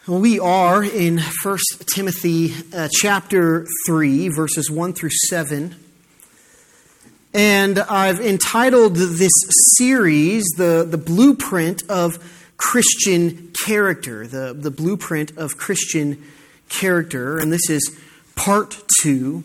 We are in 1 Timothy chapter 3, verses 1 through 7. And I've entitled this series, The Blueprint of Christian Character. The Blueprint of Christian Character. And this is part 2.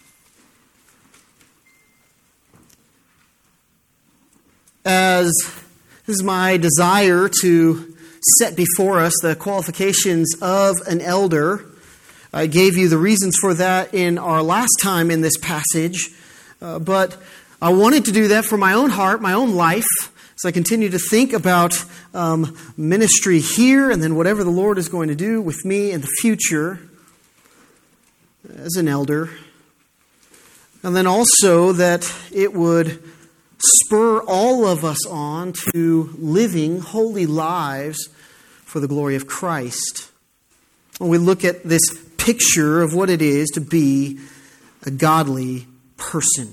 As this is my desire to set before us the qualifications of an elder. I gave you the reasons for that in our last time in this passage, but I wanted to do that for my own heart, my own life, as I continue to think about ministry here and then whatever the Lord is going to do with me in the future as an elder. And then also that it would spur all of us on to living holy lives for the glory of Christ. When we look at this picture of what it is to be a godly person.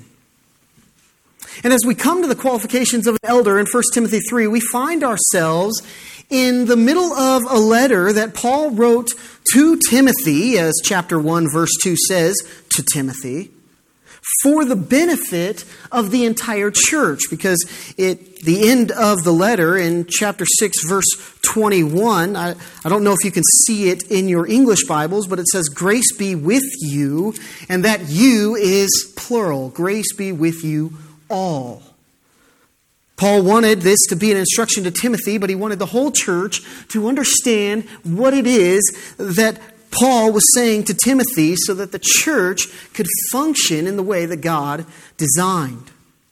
And as we come to the qualifications of an elder in 1 Timothy 3, we find ourselves in the middle of a letter that Paul wrote to Timothy, as chapter 1, verse 2 says, to Timothy, for the benefit of the entire church. Because the end of the letter in chapter 6, verse 21, I don't know if you can see it in your English Bibles, but it says, grace be with you, and that you is plural. Grace be with you all. Paul wanted this to be an instruction to Timothy, but he wanted the whole church to understand what it is that Paul was saying to Timothy so that the church could function in the way that God designed.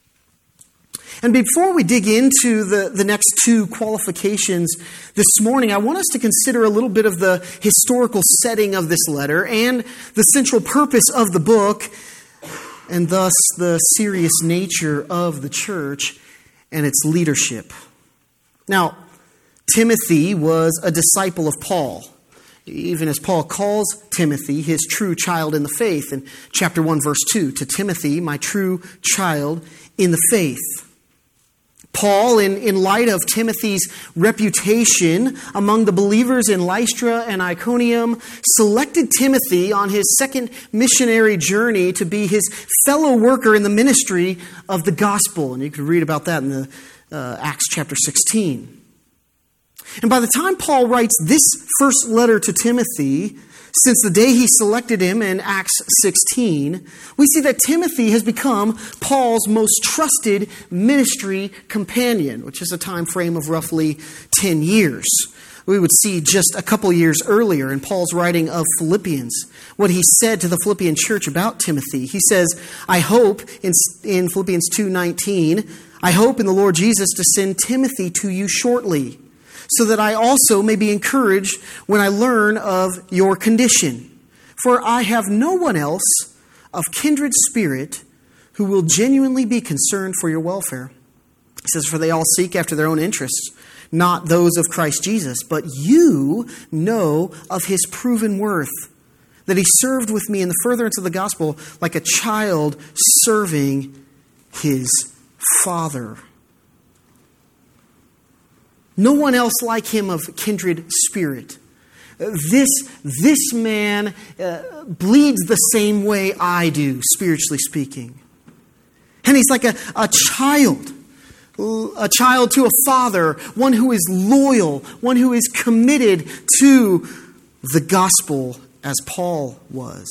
And before we dig into the next two qualifications this morning, I want us to consider a little bit of the historical setting of this letter and the central purpose of the book, and thus the serious nature of the church and its leadership. Now, Timothy was a disciple of Paul. Even as Paul calls Timothy his true child in the faith in chapter 1, verse 2, to Timothy, my true child in the faith. Paul, in light of Timothy's reputation among the believers in Lystra and Iconium, selected Timothy on his second missionary journey to be his fellow worker in the ministry of the gospel. And you can read about that in the Acts chapter 16. And by the time Paul writes this first letter to Timothy, since the day he selected him in Acts 16, we see that Timothy has become Paul's most trusted ministry companion, which is a time frame of roughly 10 years. We would see just a couple years earlier in Paul's writing of Philippians, what he said to the Philippian church about Timothy. He says, I hope, in Philippians 2:19, I hope in the Lord Jesus to send Timothy to you shortly, so that I also may be encouraged when I learn of your condition. For I have no one else of kindred spirit who will genuinely be concerned for your welfare. He says, for they all seek after their own interests, not those of Christ Jesus. But you know of his proven worth, that he served with me in the furtherance of the gospel like a child serving his father. No one else like him of kindred spirit. This man bleeds the same way I do, spiritually speaking. And he's like a child to a father, one who is loyal, one who is committed to the gospel as Paul was.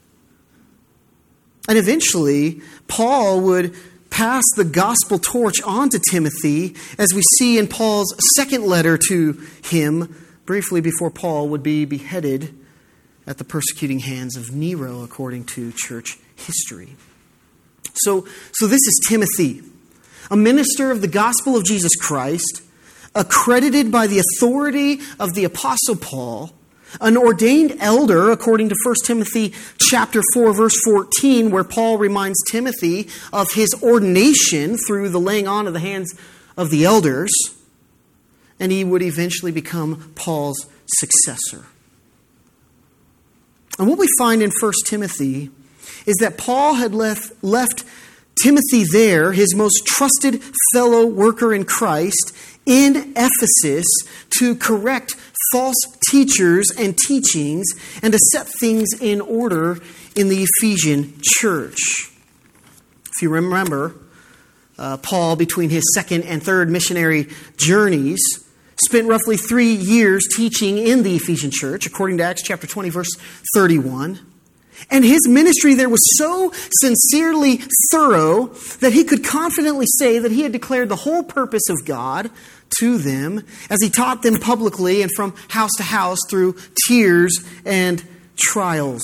And eventually, Paul would pass the gospel torch on to Timothy, as we see in Paul's second letter to him, briefly before Paul would be beheaded at the persecuting hands of Nero, according to church history. So this is Timothy, a minister of the gospel of Jesus Christ, accredited by the authority of the Apostle Paul, an ordained elder, according to 1 Timothy chapter 4, verse 14, where Paul reminds Timothy of his ordination through the laying on of the hands of the elders, and he would eventually become Paul's successor. And what we find in 1 Timothy is that Paul had left Timothy there, his most trusted fellow worker in Christ, in Ephesus to correct false teachers and teachings and to set things in order in the Ephesian church. If you remember, Paul, between his second and third missionary journeys, spent roughly 3 years teaching in the Ephesian church, according to Acts chapter 20, verse 31. And his ministry there was so sincerely thorough that he could confidently say that he had declared the whole purpose of God to them as he taught them publicly and from house to house through tears and trials.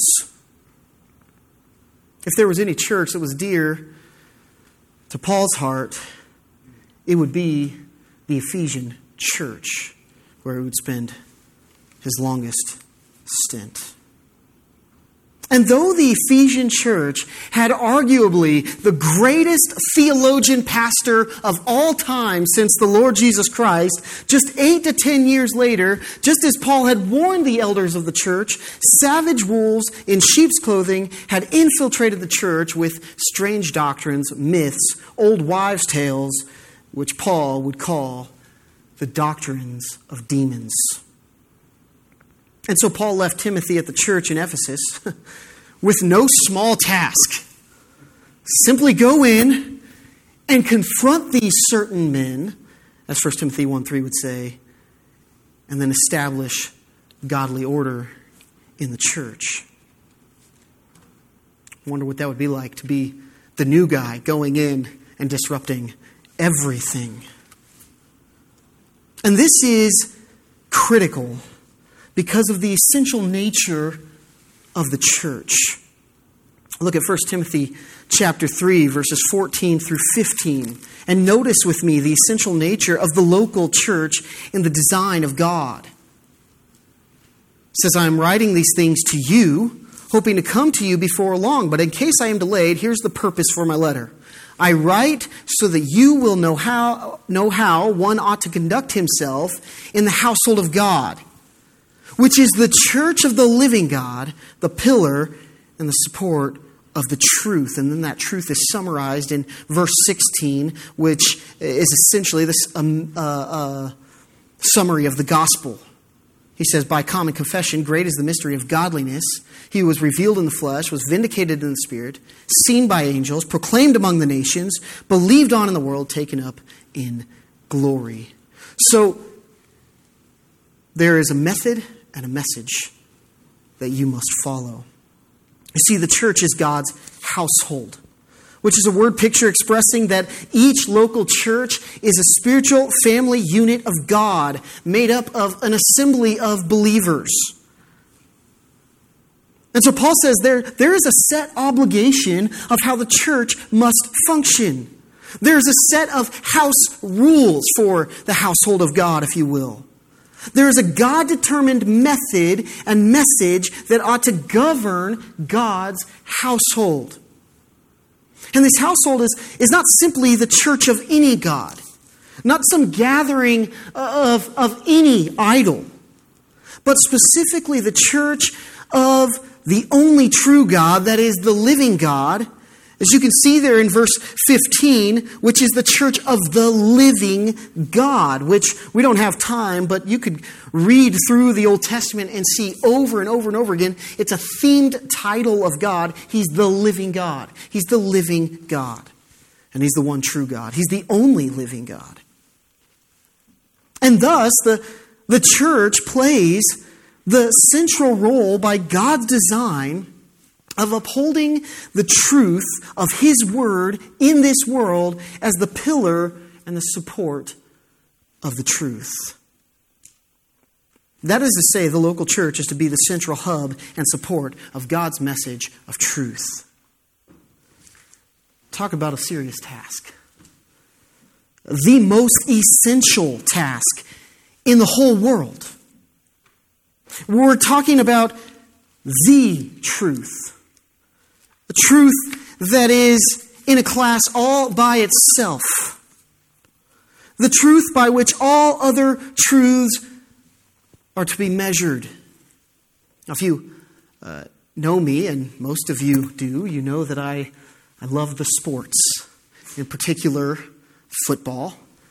If there was any church that was dear to Paul's heart, it would be the Ephesian church, where he would spend his longest stint. And though the Ephesian church had arguably the greatest theologian pastor of all time since the Lord Jesus Christ, just 8 to 10 years later, just as Paul had warned the elders of the church, savage wolves in sheep's clothing had infiltrated the church with strange doctrines, myths, old wives' tales, which Paul would call the doctrines of demons. And so Paul left Timothy at the church in Ephesus with no small task. Simply go in and confront these certain men, as 1 Timothy 1:3 would say, and then establish godly order in the church. I wonder what that would be like to be the new guy going in and disrupting everything. And this is critical because of the essential nature of the church. Look at 1 Timothy chapter 3, verses 14 through 15. And notice with me the essential nature of the local church in the design of God. It says, I am writing these things to you, hoping to come to you before long. But in case I am delayed, here's the purpose for my letter. I write so that you will know how one ought to conduct himself in the household of God, which is the church of the living God, the pillar and the support of the truth. And then that truth is summarized in verse 16, which is essentially this summary of the gospel. He says, by common confession, great is the mystery of godliness. He was revealed in the flesh, was vindicated in the spirit, seen by angels, proclaimed among the nations, believed on in the world, taken up in glory. So there is a method and a message that you must follow. You see, the church is God's household, which is a word picture expressing that each local church is a spiritual family unit of God made up of an assembly of believers. And so Paul says there is a set obligation of how the church must function. There's a set of house rules for the household of God, if you will. There is a God-determined method and message that ought to govern God's household. And this household is not simply the church of any God, not some gathering of any idol, but specifically the church of the only true God, that is the living God, as you can see there in verse 15, which is the church of the living God, which we don't have time, but you could read through the Old Testament and see over and over and over again. It's a themed title of God. He's the living God. He's the living God. And He's the one true God. He's the only living God. And thus, the church plays the central role by God's design of upholding the truth of His Word in this world as the pillar and the support of the truth. That is to say, the local church is to be the central hub and support of God's message of truth. Talk about a serious task. The most essential task in the whole world. We're talking about the truth. A truth that is in a class all by itself. The truth by which all other truths are to be measured. Now, if you know me, and most of you do, you know that I love the sports, in particular football.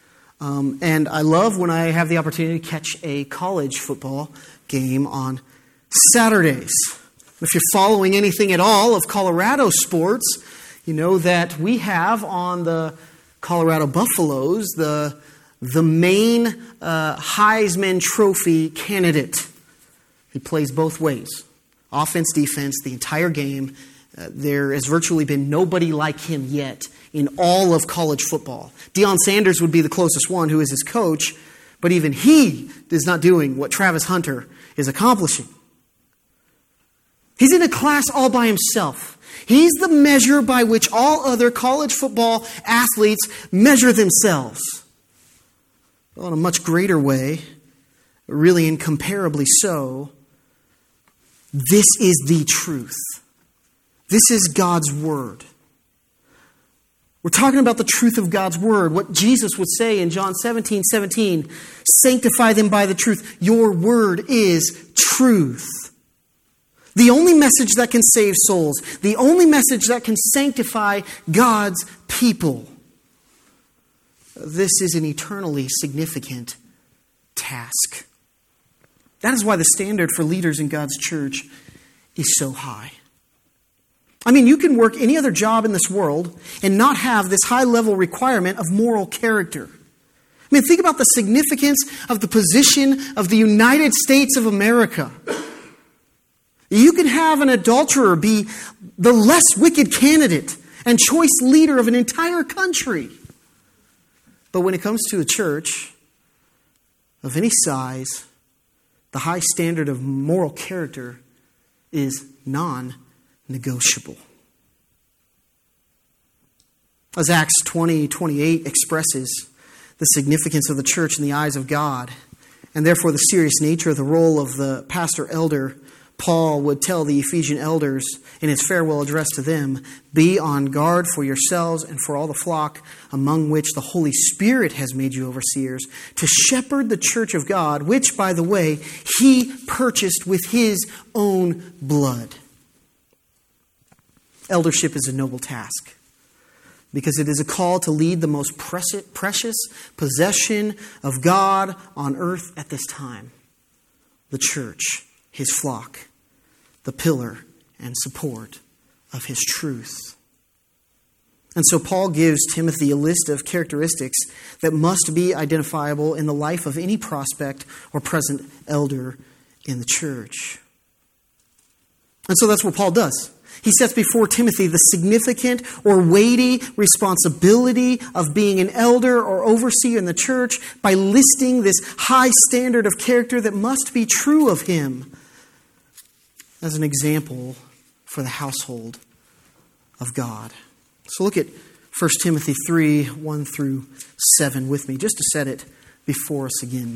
And I love when I have the opportunity to catch a college football game on Saturdays. If you're following anything at all of Colorado sports, you know that we have on the Colorado Buffaloes the main Heisman Trophy candidate. He plays both ways. Offense, defense, the entire game. There has virtually been nobody like him yet in all of college football. Deion Sanders would be the closest one, who is his coach, but even he is not doing what Travis Hunter is accomplishing. He's in a class all by himself. He's the measure by which all other college football athletes measure themselves. Well, in a much greater way, really incomparably so, this is the truth. This is God's Word. We're talking about the truth of God's Word. What Jesus would say in John 17:17, sanctify them by the truth. Your Word is truth. The only message that can save souls. The only message that can sanctify God's people. This is an eternally significant task. That is why the standard for leaders in God's church is so high. I mean, you can work any other job in this world and not have this high-level requirement of moral character. I mean, think about the significance of the position of the United States of America. You can have an adulterer be the less wicked candidate and choice leader of an entire country. But when it comes to a church of any size, the high standard of moral character is non-negotiable. As Acts 20:28 expresses the significance of the church in the eyes of God, and therefore the serious nature of the role of the pastor elder, Paul would tell the Ephesian elders in his farewell address to them, be on guard for yourselves and for all the flock among which the Holy Spirit has made you overseers, to shepherd the church of God, which, by the way, he purchased with his own blood. Eldership is a noble task because it is a call to lead the most precious possession of God on earth at this time, the church, his flock, the pillar and support of his truth. And so Paul gives Timothy a list of characteristics that must be identifiable in the life of any prospect or present elder in the church. And so that's what Paul does. He sets before Timothy the significant or weighty responsibility of being an elder or overseer in the church by listing this high standard of character that must be true of him as an example for the household of God. So look at 1 Timothy 3, 1 through 7 with me, just to set it before us again.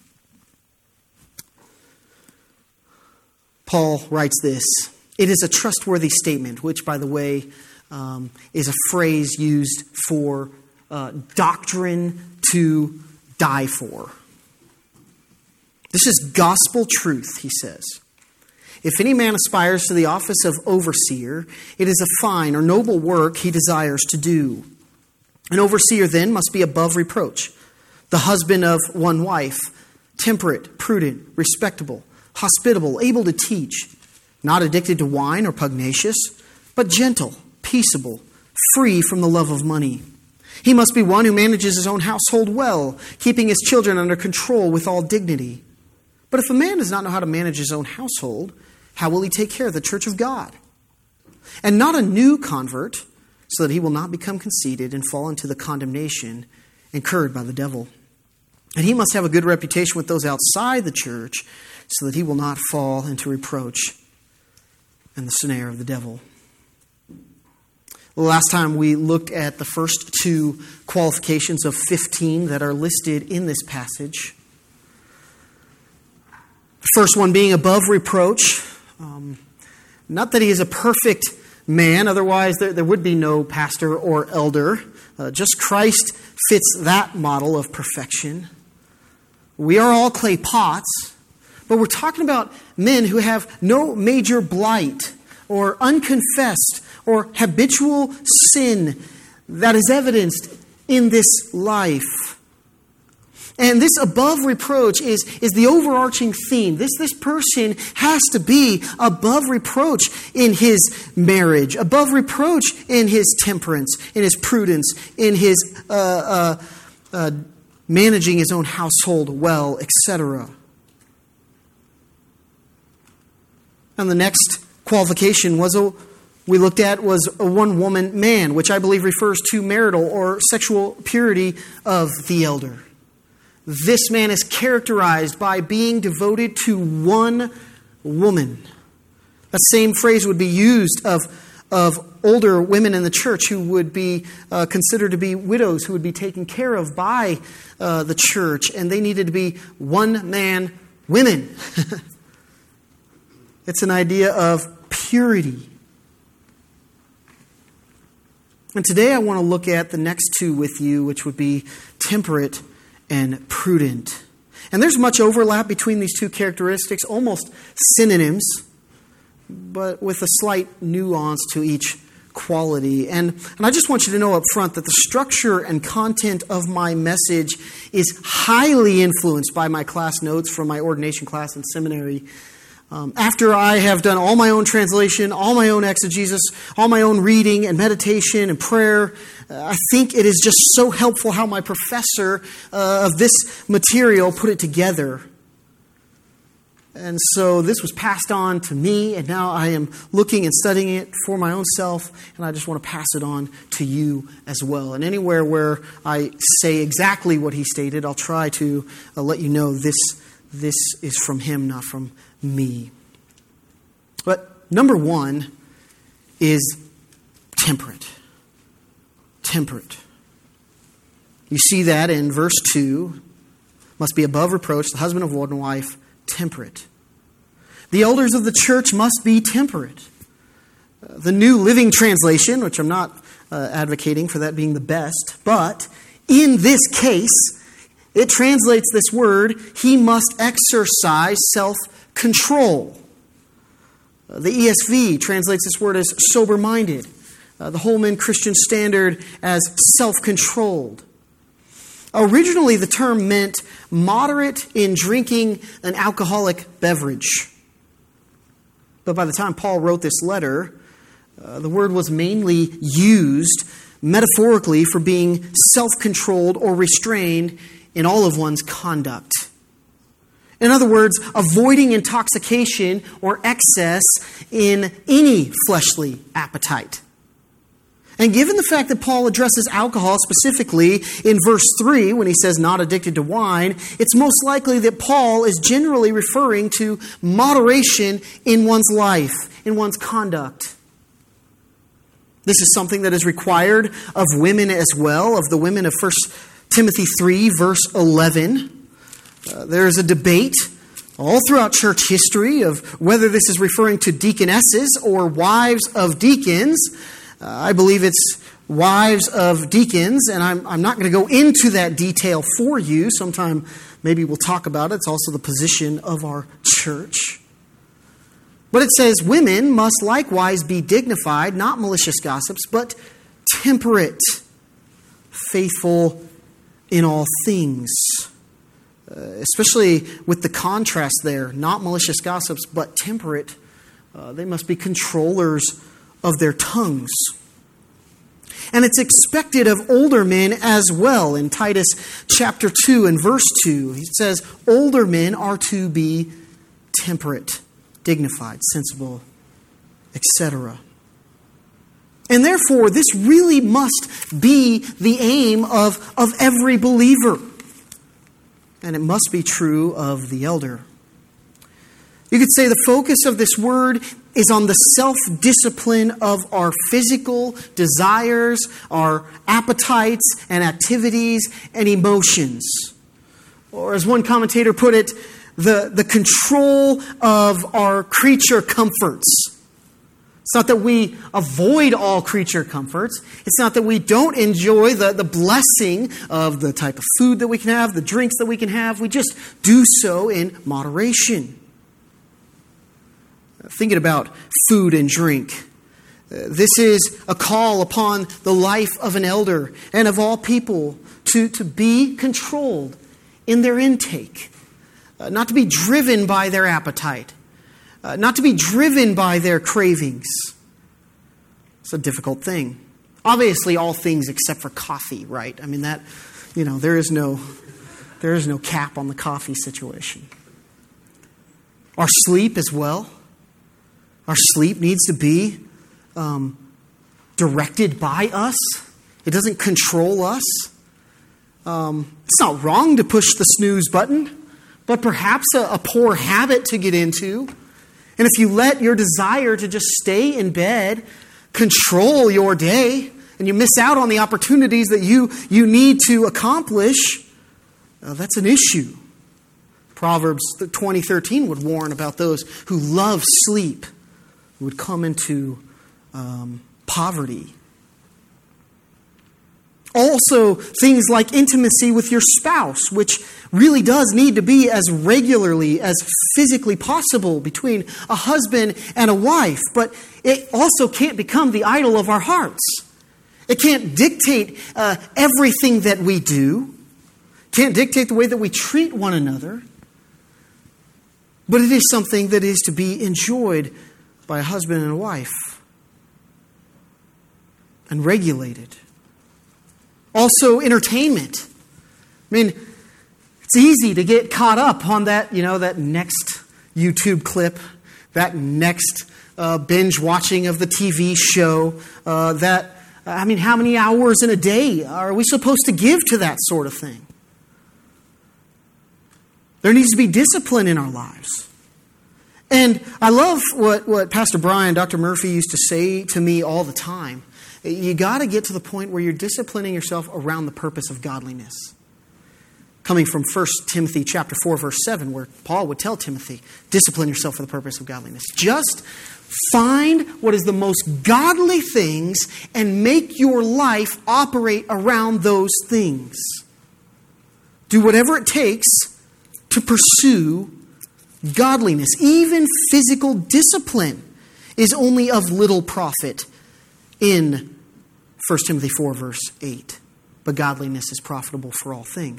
Paul writes this, it is a trustworthy statement, which, by the way, is a phrase used for doctrine to die for. This is gospel truth, he says. If any man aspires to the office of overseer, it is a fine or noble work he desires to do. An overseer then must be above reproach, the husband of one wife, temperate, prudent, respectable, hospitable, able to teach, not addicted to wine or pugnacious, but gentle, peaceable, free from the love of money. He must be one who manages his own household well, keeping his children under control with all dignity. But if a man does not know how to manage his own household, how will he take care of the church of God? And not a new convert, so that he will not become conceited and fall into the condemnation incurred by the devil. And he must have a good reputation with those outside the church, so that he will not fall into reproach and the snare of the devil. Well, last time we looked at the first two qualifications of 15 that are listed in this passage. The first one being above reproach. Not that he is a perfect man, otherwise there would be no pastor or elder. Just Christ fits that model of perfection. We are all clay pots, but we're talking about men who have no major blight or unconfessed or habitual sin that is evidenced in this life. And this above reproach is the overarching theme. This person has to be above reproach in his marriage, above reproach in his temperance, in his prudence, in his managing his own household well, etc. And the next qualification we looked at was a one-woman man, which I believe refers to marital or sexual purity of the elder. This man is characterized by being devoted to one woman. That same phrase would be used of older women in the church who would be considered to be widows, who would be taken care of by the church, and they needed to be one-man women. It's an idea of purity. And today I want to look at the next two with you, which would be temperate and prudent. And there's much overlap between these two characteristics, almost synonyms, but with a slight nuance to each quality. And I just want you to know up front that the structure and content of my message is highly influenced by my class notes from my ordination class in seminary. After I have done all my own translation, all my own exegesis, all my own reading and meditation and prayer, I think it is just so helpful how my professor of this material put it together. And so this was passed on to me, and now I am looking and studying it for my own self, and I just want to pass it on to you as well. And anywhere where I say exactly what he stated, I'll try to let you know this is from him, not from me. But number one is temperate. Temperate. You see that in verse 2. Must be above reproach, the husband of one wife, temperate. The elders of the church must be temperate. The New Living Translation, which I'm not advocating for that being the best, but in this case, it translates this word, he must exercise self-control. The ESV translates this word as sober-minded. The Holman Christian Standard as self-controlled. Originally, the term meant moderate in drinking an alcoholic beverage. But by the time Paul wrote this letter, the word was mainly used metaphorically for being self-controlled or restrained in all of one's conduct. In other words, avoiding intoxication or excess in any fleshly appetite. And given the fact that Paul addresses alcohol specifically in verse 3 when he says not addicted to wine, it's most likely that Paul is generally referring to moderation in one's life, in one's conduct. This is something that is required of women as well, of the women of 1 Timothy 3, verse 11. There is a debate all throughout church history of whether this is referring to deaconesses or wives of deacons. I believe it's wives of deacons, and I'm not going to go into that detail for you. Sometime maybe we'll talk about it. It's also the position of our church. But it says women must likewise be dignified, not malicious gossips, but temperate, faithful in all things. Especially with the contrast there, not malicious gossips, but temperate. They must be controllers of their tongues. And it's expected of older men as well. In Titus chapter 2 and verse 2, he says, older men are to be temperate, dignified, sensible, etc. And therefore, this really must be the aim of every believer. And it must be true of the elder. You could say the focus of this word is on the self-discipline of our physical desires, our appetites and activities and emotions. Or as one commentator put it, the control of our creature comforts. It's not that we avoid all creature comforts. It's not that we don't enjoy the blessing of the type of food that we can have, the drinks that we can have. We just do so in moderation. Thinking about food and drink. This is a call upon the life of an elder and of all people to be controlled in their intake, not to be driven by their appetite, not to be driven by their cravings. It's a difficult thing. Obviously, all things except for coffee, right? I mean, that, there is no cap on the coffee situation. Our sleep as well. Our sleep needs to be directed by us. It doesn't control us. It's not wrong to push the snooze button, but perhaps a poor habit to get into. And if you let your desire to just stay in bed control your day, and you miss out on the opportunities that you need to accomplish, that's an issue. Proverbs 20:13 would warn about those who love sleep, who would come into poverty. Also, things like intimacy with your spouse, which really does need to be as regularly as physically possible between a husband and a wife. But it also can't become the idol of our hearts. It can't dictate everything that we do. Can't dictate the way that we treat one another. But it is something that is to be enjoyed by a husband and a wife. And regulated. Also, entertainment. I mean, it's easy to get caught up on that, that next YouTube clip, that next binge watching of the TV show, how many hours in a day are we supposed to give to that sort of thing? There needs to be discipline in our lives. And I love what Pastor Brian, Dr. Murphy used to say to me all the time. You got to get to the point where you're disciplining yourself around the purpose of godliness. Coming from 1 Timothy chapter 4, verse 7, where Paul would tell Timothy, discipline yourself for the purpose of godliness. Just find what is the most godly things and make your life operate around those things. Do whatever it takes to pursue godliness. Even physical discipline is only of little profit in 1 Timothy 4, verse 8. But godliness is profitable for all things.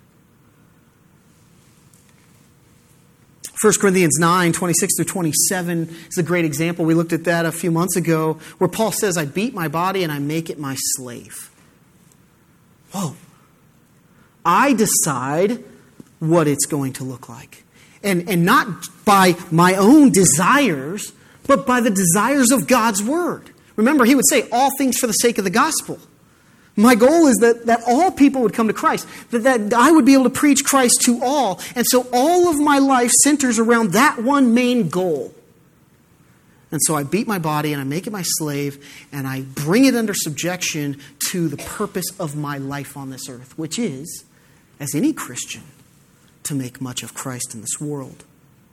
1 Corinthians 9, 26 through 27 is a great example. We looked at that a few months ago, where Paul says, I beat my body and I make it my slave. Whoa. I decide what it's going to look like. And not by my own desires, but by the desires of God's Word. Remember, he would say, all things for the sake of the gospel. My goal is that all people would come to Christ, that I would be able to preach Christ to all. And so all of my life centers around that one main goal. And so I beat my body and I make it my slave and I bring it under subjection to the purpose of my life on this earth, which is, as any Christian, to make much of Christ in this world.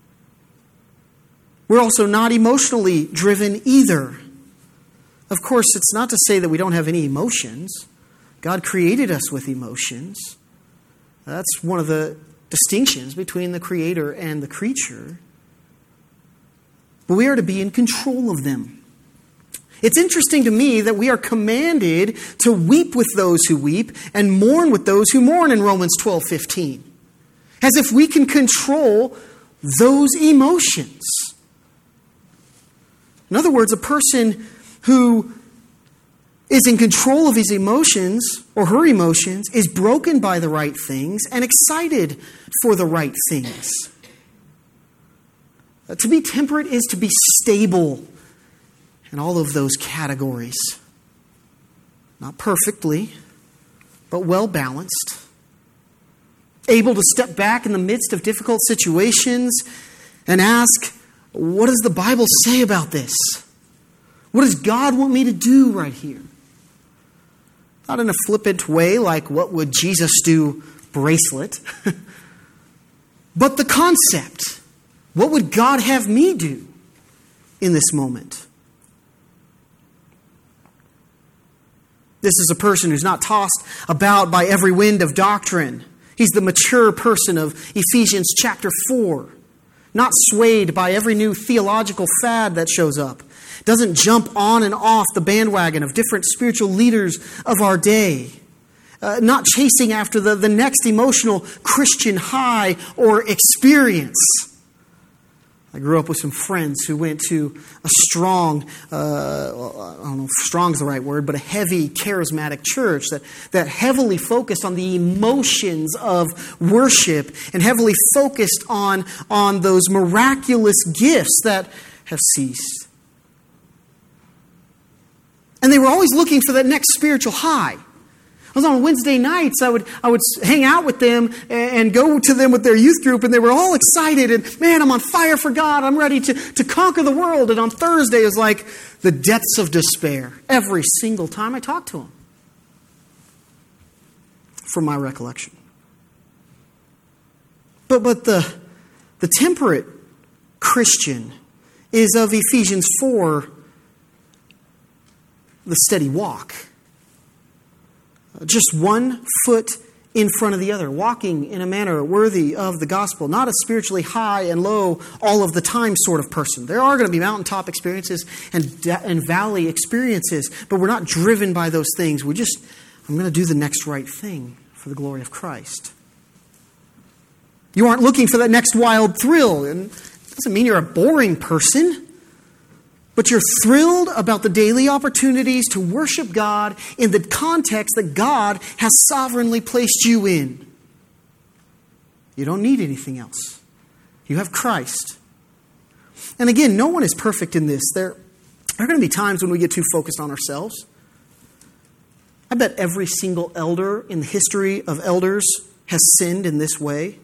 We're also not emotionally driven either. Of course, it's not to say that we don't have any emotions. God created us with emotions. That's one of the distinctions between the Creator and the creature. But we are to be in control of them. It's interesting to me that we are commanded to weep with those who weep and mourn with those who mourn in Romans 12:15. As if we can control those emotions. In other words, a person who is in control of his emotions or her emotions is broken by the right things and excited for the right things. To be temperate is to be stable in all of those categories. Not perfectly, but well balanced. Able to step back in the midst of difficult situations and ask, what does the Bible say about this? What does God want me to do right here? Not in a flippant way like what would Jesus do bracelet, but the concept. What would God have me do in this moment? This is a person who's not tossed about by every wind of doctrine. He's the mature person of Ephesians chapter 4. Not swayed by every new theological fad that shows up. Doesn't jump on and off the bandwagon of different spiritual leaders of our day. not chasing after the next emotional Christian high or experience. I grew up with some friends who went to a strong, I don't know if strong is the right word, but a heavy charismatic church that heavily focused on the emotions of worship and heavily focused on those miraculous gifts that have ceased. And they were always looking for that next spiritual high. I was on Wednesday nights, I would hang out with them and go to them with their youth group, and they were all excited, and man, I'm on fire for God, I'm ready to conquer the world. And on Thursday, it was like the depths of despair every single time I talked to them, from my recollection. But the temperate Christian is of Ephesians 4, the steady walk. Just one foot in front of the other, walking in a manner worthy of the gospel, not a spiritually high and low all of the time sort of person. There are going to be mountaintop experiences and valley experiences, but we're not driven by those things. I'm going to do the next right thing for the glory of Christ. You aren't looking for that next wild thrill, and it doesn't mean you're a boring person. But you're thrilled about the daily opportunities to worship God in the context that God has sovereignly placed you in. You don't need anything else. You have Christ. And again, no one is perfect in this. There are going to be times when we get too focused on ourselves. I bet every single elder in the history of elders has sinned in this way.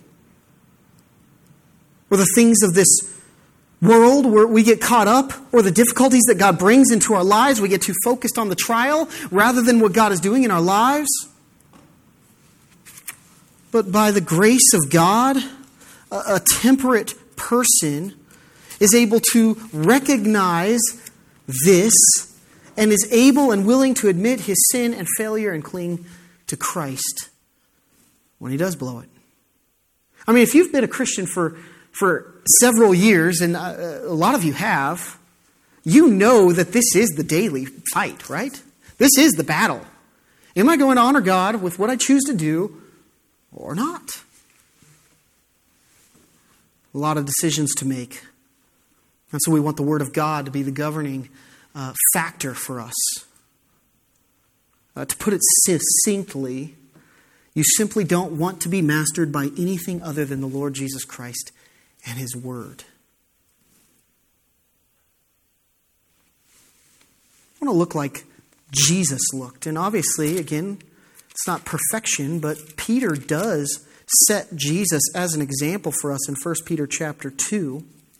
Or the things of this world where we get caught up, or the difficulties that God brings into our lives, we get too focused on the trial rather than what God is doing in our lives. But by the grace of God, a temperate person is able to recognize this and is able and willing to admit his sin and failure and cling to Christ when he does blow it. I mean, if you've been a Christian for several years, and a lot of you have, you know that this is the daily fight, right? This is the battle. Am I going to honor God with what I choose to do or not? A lot of decisions to make. And so we want the Word of God to be the governing factor for us. To put it succinctly, you simply don't want to be mastered by anything other than the Lord Jesus Christ and His Word. I want to look like Jesus looked. And obviously, again, it's not perfection, but Peter does set Jesus as an example for us in 1 Peter chapter 2.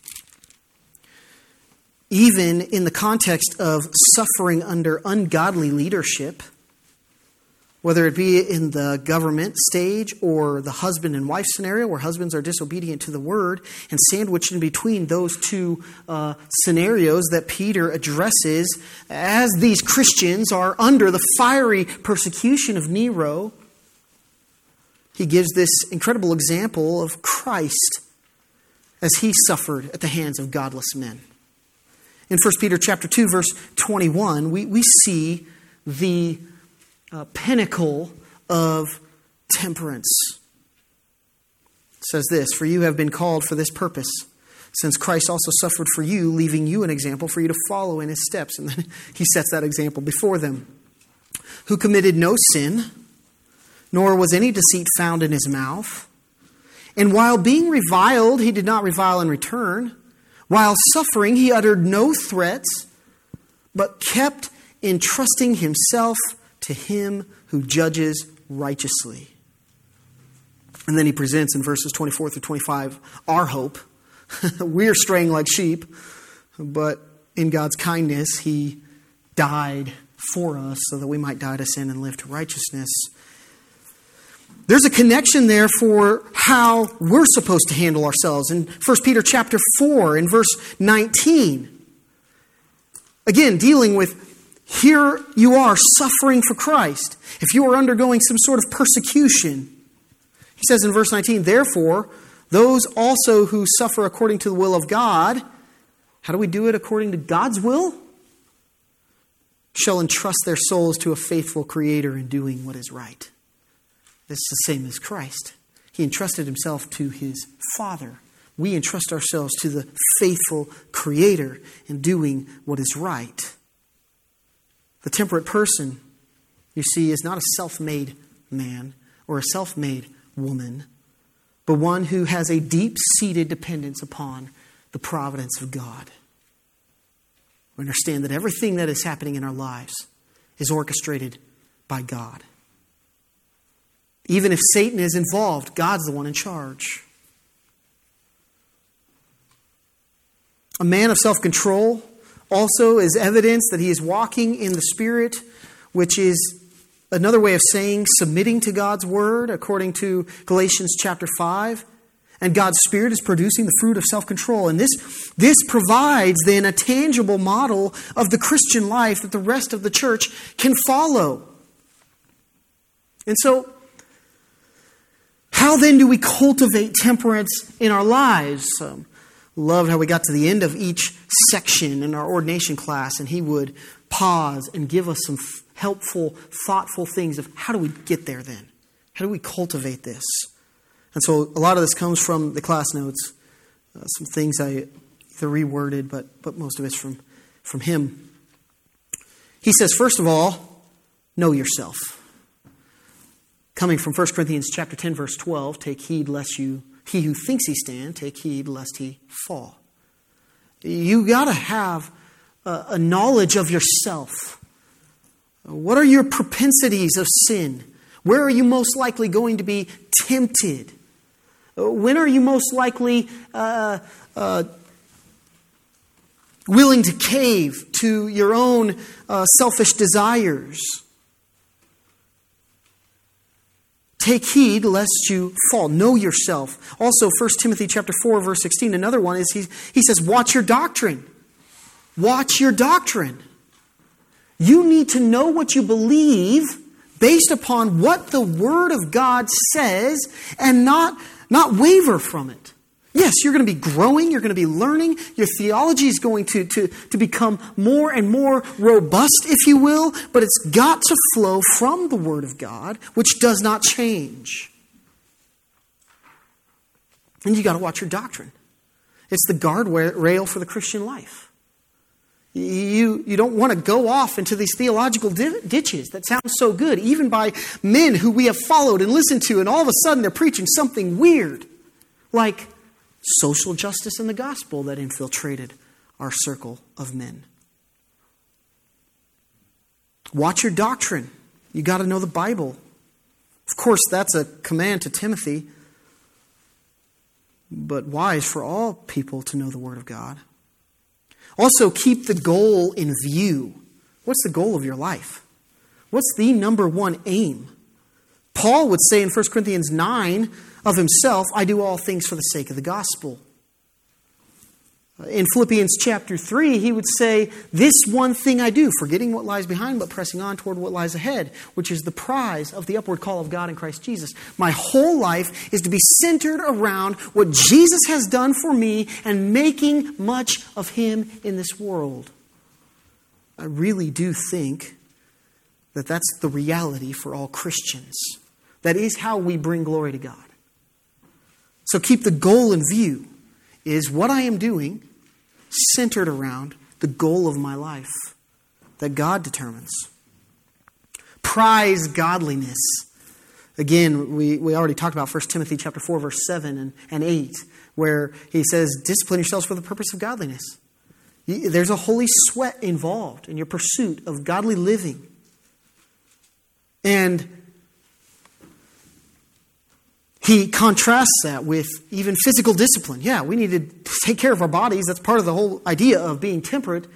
Even in the context of suffering under ungodly leadership, whether it be in the government stage or the husband and wife scenario where husbands are disobedient to the word, and sandwiched in between those two scenarios that Peter addresses as these Christians are under the fiery persecution of Nero, he gives this incredible example of Christ as he suffered at the hands of godless men. In 1 Peter chapter 2, verse 21, we see the pinnacle of temperance. It says this, "For you have been called for this purpose, since Christ also suffered for you, leaving you an example for you to follow in his steps." And then he sets that example before them. "Who committed no sin, nor was any deceit found in his mouth. And while being reviled, he did not revile in return. While suffering, he uttered no threats, but kept entrusting himself to him who judges righteously." And then he presents in verses 24 through 25 our hope. We're straying like sheep, but in God's kindness, he died for us so that we might die to sin and live to righteousness. There's a connection there for how we're supposed to handle ourselves. In 1 Peter chapter 4, in verse 19, again, dealing with here you are suffering for Christ. If you are undergoing some sort of persecution, he says in verse 19, "Therefore, those also who suffer according to the will of God," how do we do it according to God's will? "Shall entrust their souls to a faithful Creator in doing what is right." It's the same as Christ. He entrusted himself to his Father. We entrust ourselves to the faithful Creator in doing what is right. The temperate person, you see, is not a self-made man or a self-made woman, but one who has a deep-seated dependence upon the providence of God. We understand that everything that is happening in our lives is orchestrated by God. Even if Satan is involved, God's the one in charge. A man of self-control also is evidence that he is walking in the Spirit, which is another way of saying submitting to God's Word, according to Galatians chapter 5. And God's Spirit is producing the fruit of self-control. And this provides then a tangible model of the Christian life that the rest of the church can follow. And so, how then do we cultivate temperance in our lives? Loved how we got to the end of each section in our ordination class, and he would pause and give us some helpful, thoughtful things of how do we get there then? How do we cultivate this? And so a lot of this comes from the class notes. Some things I either reworded, but most of it's from him. He says, first of all, know yourself. Coming from 1 Corinthians chapter 10, verse 12, take heed lest he who thinks he stand, take heed lest he fall. You got to have a knowledge of yourself. What are your propensities of sin? Where are you most likely going to be tempted? When are you most likely willing to cave to your own selfish desires? Take heed lest you fall. Know yourself. Also, 1 Timothy chapter 4, verse 16, another one is he says, watch your doctrine. Watch your doctrine. You need to know what you believe based upon what the Word of God says and not waver from it. Yes, you're going to be growing, you're going to be learning, your theology is going to become more and more robust, if you will, but it's got to flow from the Word of God, which does not change. And you got to watch your doctrine. It's the guardrail for the Christian life. You don't want to go off into these theological ditches that sound so good, even by men who we have followed and listened to, and all of a sudden they're preaching something weird, like social justice in the gospel that infiltrated our circle of men. Watch your doctrine. You got to know the Bible. Of course, that's a command to Timothy, but wise for all people to know the Word of God. Also, keep the goal in view. What's the goal of your life? What's the number one aim? Paul would say in 1 Corinthians 9 of himself, I do all things for the sake of the gospel. In Philippians chapter 3, he would say, this one thing I do, forgetting what lies behind, but pressing on toward what lies ahead, which is the prize of the upward call of God in Christ Jesus. My whole life is to be centered around what Jesus has done for me and making much of Him in this world. I really do think that that's the reality for all Christians. That is how we bring glory to God. So keep the goal in view. Is what I am doing centered around the goal of my life that God determines? Prize godliness. Again, we already talked about 1 Timothy chapter 4, verse 7 and 8, where he says, discipline yourselves for the purpose of godliness. There's a holy sweat involved in your pursuit of godly living. And he contrasts that with even physical discipline. Yeah, we need to take care of our bodies. That's part of the whole idea of being temperate.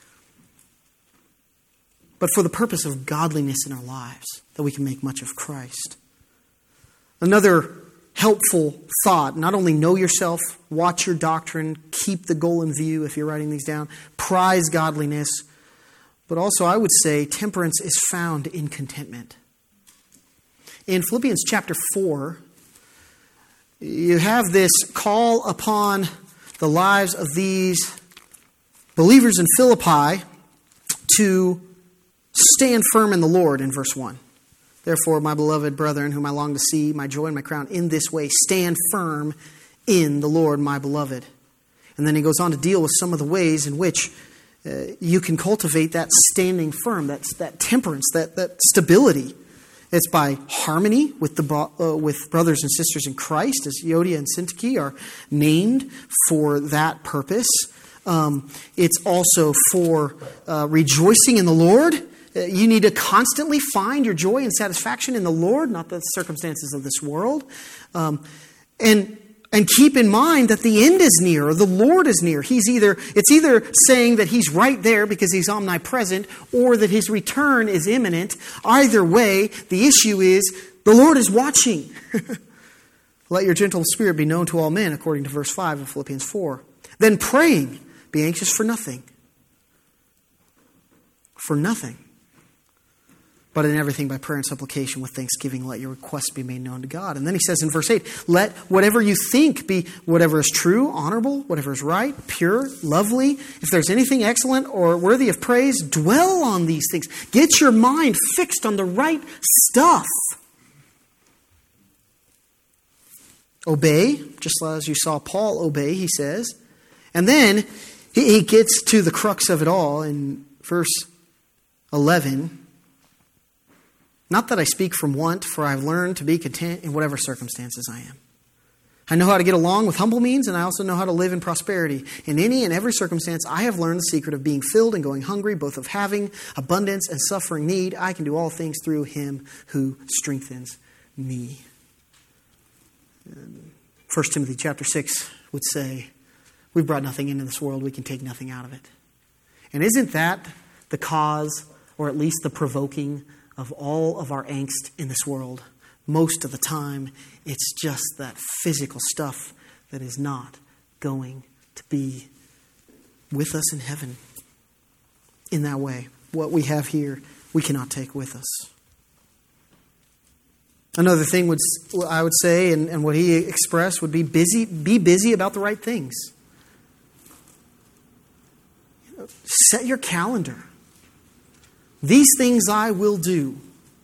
But for the purpose of godliness in our lives, that we can make much of Christ. Another helpful thought, not only know yourself, watch your doctrine, keep the goal in view if you're writing these down, prize godliness, but also I would say temperance is found in contentment. In Philippians chapter 4, you have this call upon the lives of these believers in Philippi to stand firm in the Lord in verse 1. Therefore, my beloved brethren, whom I long to see, my joy and my crown, in this way, stand firm in the Lord, my beloved. And then he goes on to deal with some of the ways in which you can cultivate that standing firm, that temperance, that stability. It's by harmony with with brothers and sisters in Christ, as Euodia and Syntyche are named for that purpose. It's also for rejoicing in the Lord. You need to constantly find your joy and satisfaction in the Lord, not the circumstances of this world. And keep in mind that the end is near, or the Lord is near. It's either saying that He's right there because He's omnipresent, or that His return is imminent. Either way, the issue is the Lord is watching. Let your gentle spirit be known to all men, according to verse 5 of Philippians 4. Then praying, be anxious for nothing. For nothing. But in everything by prayer and supplication with thanksgiving, let your requests be made known to God. And then he says in verse 8, let whatever you think be whatever is true, honorable, whatever is right, pure, lovely. If there's anything excellent or worthy of praise, dwell on these things. Get your mind fixed on the right stuff. Obey, just as you saw Paul obey, he says. And then he gets to the crux of it all in verse 11. Not that I speak from want, for I have learned to be content in whatever circumstances I am. I know how to get along with humble means, and I also know how to live in prosperity. In any and every circumstance, I have learned the secret of being filled and going hungry, both of having abundance and suffering need. I can do all things through Him who strengthens me. 1 Timothy chapter 6 would say, we've brought nothing into this world, we can take nothing out of it. And isn't that the cause, or at least the provoking, of all of our angst in this world? Most of the time, it's just that physical stuff that is not going to be with us in heaven in that way. What we have here, we cannot take with us. Another thing I would say, and what he expressed, would be busy about the right things. Set your calendar. These things I will do.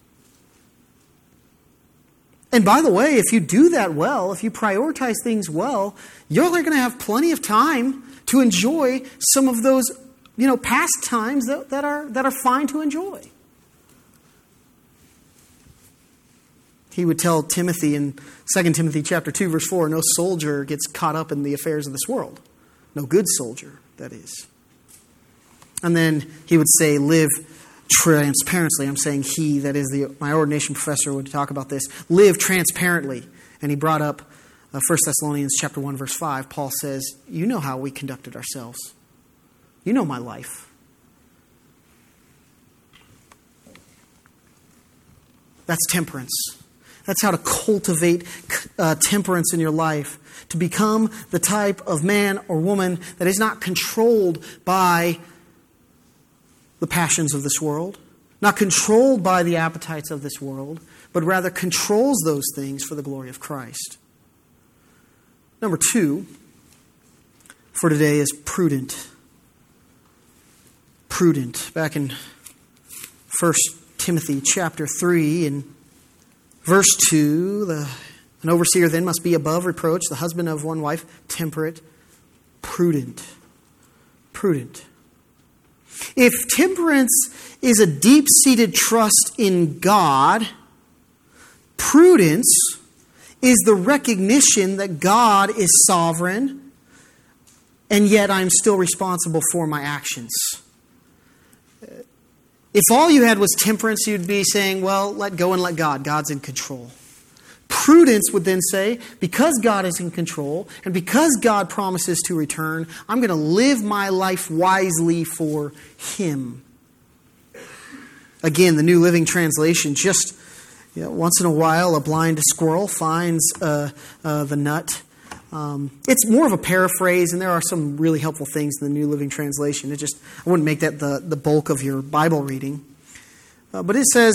And by the way, if you do that well, if you prioritize things well, you're going to have plenty of time to enjoy some of those, pastimes that are fine to enjoy. He would tell Timothy in 2 Timothy chapter 2, verse 4, no soldier gets caught up in the affairs of this world. No good soldier, that is. And then he would say, live transparently. I'm saying he, that is my ordination professor, would talk about this. Live transparently. And he brought up 1 Thessalonians chapter 1, verse 5. Paul says, you know how we conducted ourselves. You know my life. That's temperance. That's how to cultivate temperance in your life. To become the type of man or woman that is not controlled by the passions of this world, not controlled by the appetites of this world, but rather controls those things for the glory of Christ. Number 2 for today is prudent. Prudent. Back in 1 Timothy chapter 3 and verse 2, an overseer then must be above reproach, the husband of one wife, temperate, prudent. Prudent. If temperance is a deep-seated trust in God, prudence is the recognition that God is sovereign, and yet I'm still responsible for my actions. If all you had was temperance, you'd be saying, well, let go and let God. God's in control. Prudence would then say, because God is in control, and because God promises to return, I'm going to live my life wisely for Him. Again, the New Living Translation, just once in a while, a blind squirrel finds the nut. It's more of a paraphrase, and there are some really helpful things in the New Living Translation. I wouldn't make that the bulk of your Bible reading. But it says,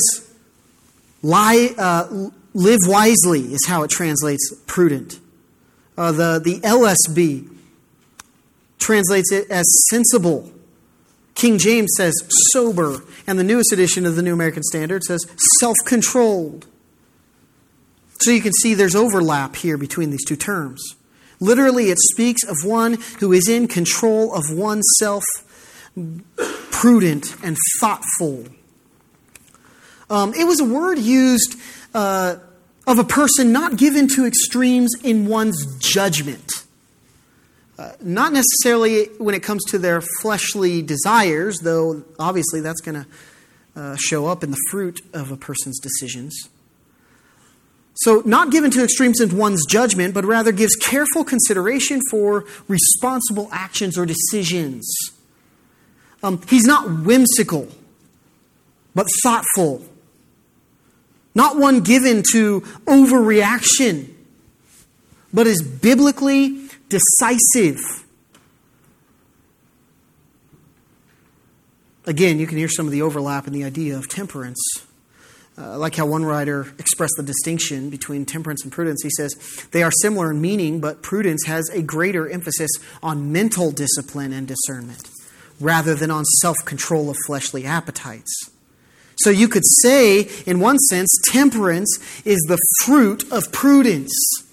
live wisely is how it translates prudent. The LSB translates it as sensible, King James says sober, and the newest edition of the New American Standard says self-controlled. So you can see there's overlap here between these two terms. Literally, it speaks of one who is in control of oneself, prudent and thoughtful. It was a word used of a person not given to extremes in one's judgment. Not necessarily when it comes to their fleshly desires, though obviously that's going to show up in the fruit of a person's decisions. So not given to extremes in one's judgment, but rather gives careful consideration for responsible actions or decisions. He's not whimsical, but thoughtful. Not one given to overreaction, but is biblically decisive. Again, you can hear some of the overlap in the idea of temperance. Like how one writer expressed the distinction between temperance and prudence. He says, they are similar in meaning, but prudence has a greater emphasis on mental discipline and discernment, rather than on self-control of fleshly appetites. So you could say, in one sense, temperance is the fruit of prudence.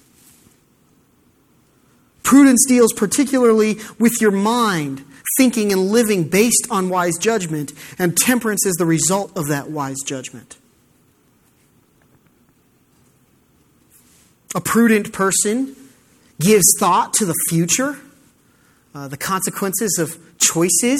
Prudence deals particularly with your mind, thinking and living based on wise judgment, and temperance is the result of that wise judgment. A prudent person gives thought to the future, the consequences of choices.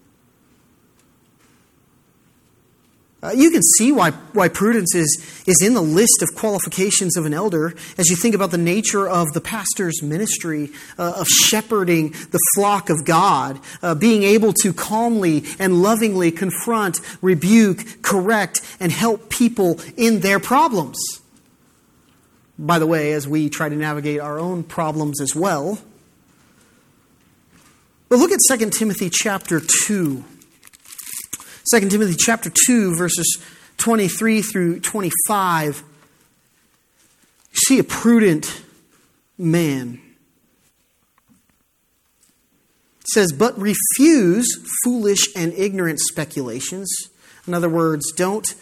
You can see why prudence is in the list of qualifications of an elder as you think about the nature of the pastor's ministry of shepherding the flock of God, being able to calmly and lovingly confront, rebuke, correct, and help people in their problems. By the way, as we try to navigate our own problems as well. But look at 2 Timothy chapter 2. 2 Timothy chapter 2, verses 23 through 25. You see a prudent man. It says, but refuse foolish and ignorant speculations. In other words, don't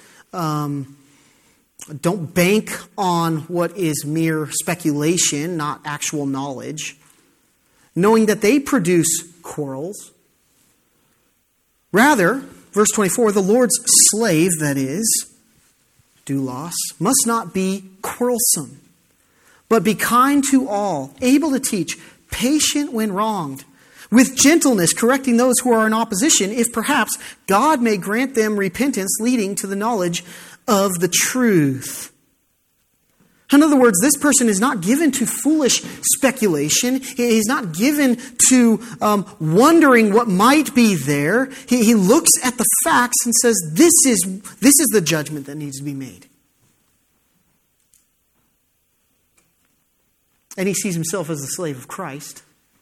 bank on what is mere speculation, not actual knowledge, knowing that they produce quarrels. Rather, verse 24, the Lord's slave, that is, doulos, must not be quarrelsome, but be kind to all, able to teach, patient when wronged, with gentleness correcting those who are in opposition, if perhaps God may grant them repentance leading to the knowledge of the truth. In other words, this person is not given to foolish speculation. He's not given to wondering what might be there. He looks at the facts and says, this is the judgment that needs to be made. And he sees himself as the slave of Christ.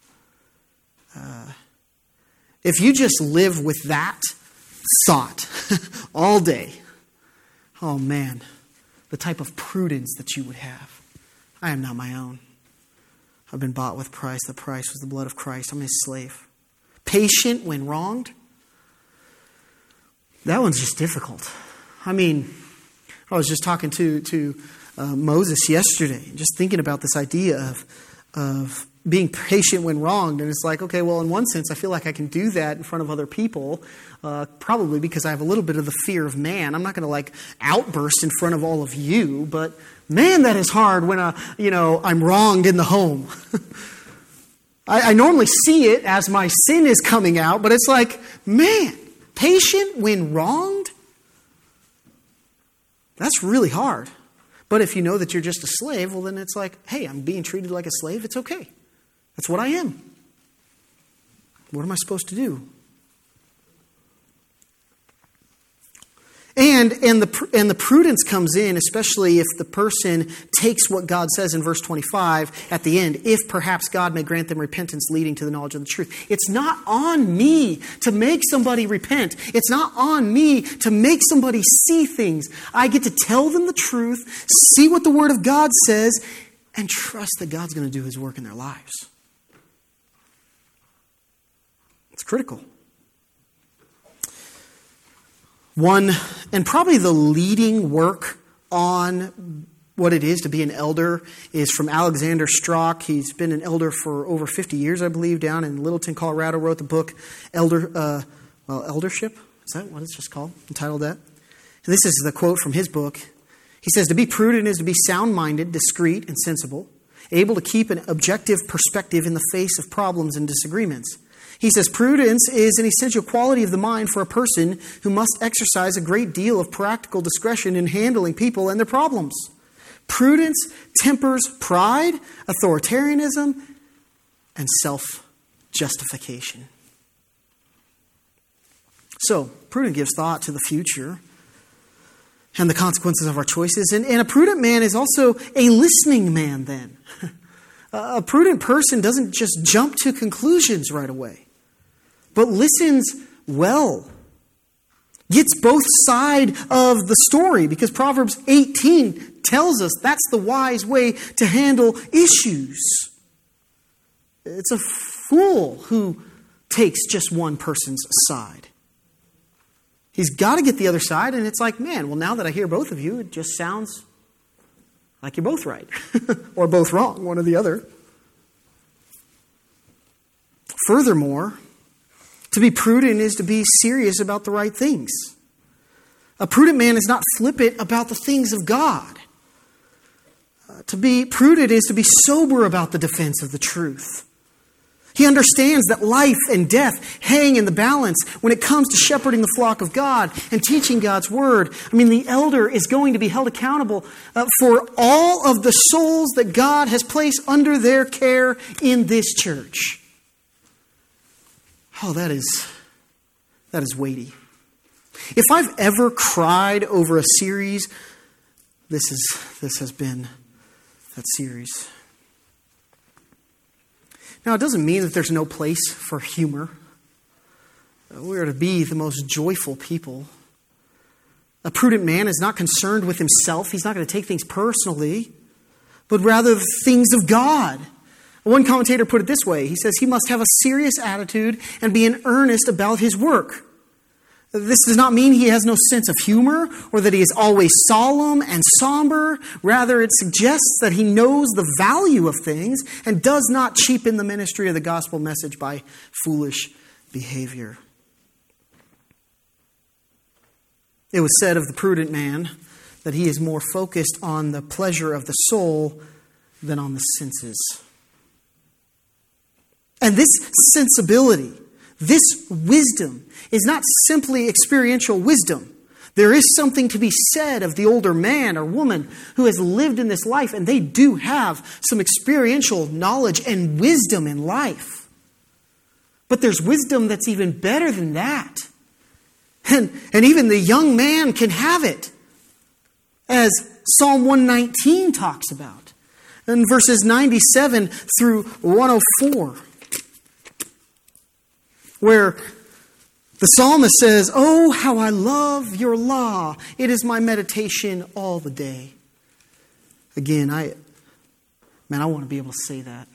If you just live with that thought all day, oh man, the type of prudence that you would have. I am not my own. I've been bought with price. The price was the blood of Christ. I'm his slave. Patient when wronged. That one's just difficult. I mean, I was just talking to Moses yesterday, just thinking about this idea of being patient when wronged. And it's like, okay, well, in one sense, I feel like I can do that in front of other people, probably because I have a little bit of the fear of man. I'm not going to outburst in front of all of you, but man, that is hard when I'm wronged in the home. I normally see it as my sin is coming out, but it's like, man, patient when wronged? That's really hard. But if you know that you're just a slave, well, then it's like, hey, I'm being treated like a slave. It's okay. That's what I am. What am I supposed to do? And the prudence comes in, especially if the person takes what God says in verse 25 at the end, if perhaps God may grant them repentance leading to the knowledge of the truth. It's not on me to make somebody repent. It's not on me to make somebody see things. I get to tell them the truth, see what the Word of God says, and trust that God's going to do His work in their lives. It's critical. One, and probably the leading work on what it is to be an elder, is from Alexander Strock. He's been an elder for over 50 years, I believe, down in Littleton, Colorado. Wrote the book Eldership. Is that what it's just called? Entitled that. And this is the quote from his book. He says, "To be prudent is to be sound-minded, discreet, and sensible, able to keep an objective perspective in the face of problems and disagreements." He says, "Prudence is an essential quality of the mind for a person who must exercise a great deal of practical discretion in handling people and their problems. Prudence tempers pride, authoritarianism, and self-justification." So, prudence gives thought to the future and the consequences of our choices. And a prudent man is also a listening man then. A prudent person doesn't just jump to conclusions right away, but listens well. Gets both sides of the story, because Proverbs 18 tells us that's the wise way to handle issues. It's a fool who takes just one person's side. He's got to get the other side, and it's like, man, well, now that I hear both of you, it just sounds like you're both right or both wrong, one or the other. Furthermore, to be prudent is to be serious about the right things. A prudent man is not flippant about the things of God. To be prudent is to be sober about the defense of the truth. He understands that life and death hang in the balance when it comes to shepherding the flock of God and teaching God's word. I mean, the elder is going to be held accountable for all of the souls that God has placed under their care in this church. Oh, that is weighty. If I've ever cried over a series, this has been that series. Now, it doesn't mean that there's no place for humor. We are to be the most joyful people. A prudent man is not concerned with himself. He's not going to take things personally, but rather the things of God. One commentator put it this way. He says he must have a serious attitude and be in earnest about his work. This does not mean he has no sense of humor or that he is always solemn and somber. Rather, it suggests that he knows the value of things and does not cheapen the ministry of the gospel message by foolish behavior. It was said of the prudent man that he is more focused on the pleasure of the soul than on the senses. And this sensibility, this wisdom, is not simply experiential wisdom. There is something to be said of the older man or woman who has lived in this life, and they do have some experiential knowledge and wisdom in life. But there's wisdom that's even better than that. And even the young man can have it, as Psalm 119 talks about, in verses 97 through 104. Where the psalmist says, "Oh, how I love your law. It is my meditation all the day." Again, I want to be able to say that.